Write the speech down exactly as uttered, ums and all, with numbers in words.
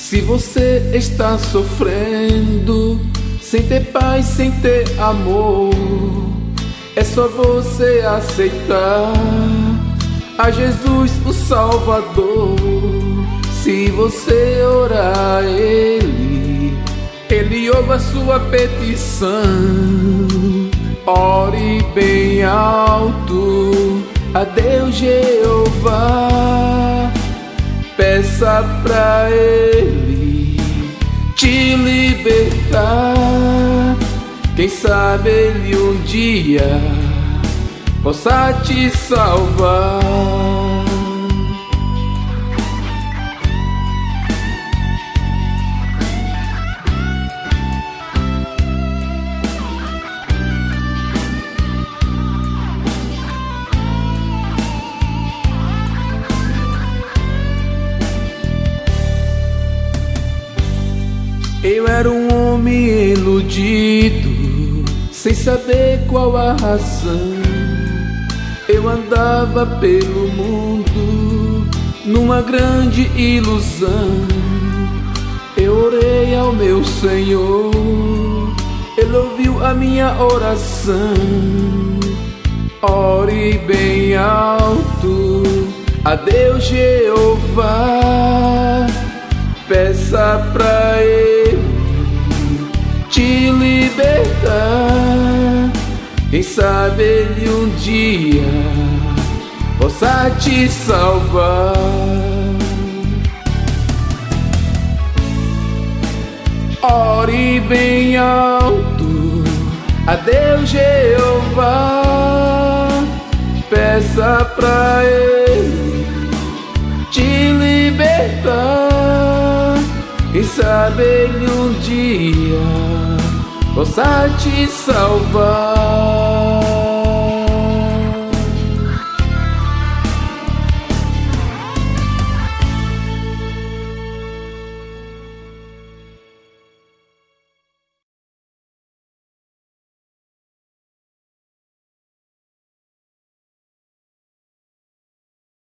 Se você está sofrendo, sem ter paz, sem ter amor, é só você aceitar a Jesus, o Salvador. Se você orar a Ele, Ele ouve a sua petição. Ore bem alto a Deus Jeová, peça pra Ele te libertar. Quem sabe Ele um dia possa te salvar. Eu era um homem iludido, sem saber qual a razão. Eu andava pelo mundo numa grande ilusão. Eu orei ao meu Senhor, Ele ouviu a minha oração. Ore bem alto a Deus Jeová, peça pra Ele te libertar. Quem sabe Ele um dia possa te salvar. Ore bem alto a Deus Jeová, peça pra Ele te libertar. Quem sabe Ele um dia possa te salvar.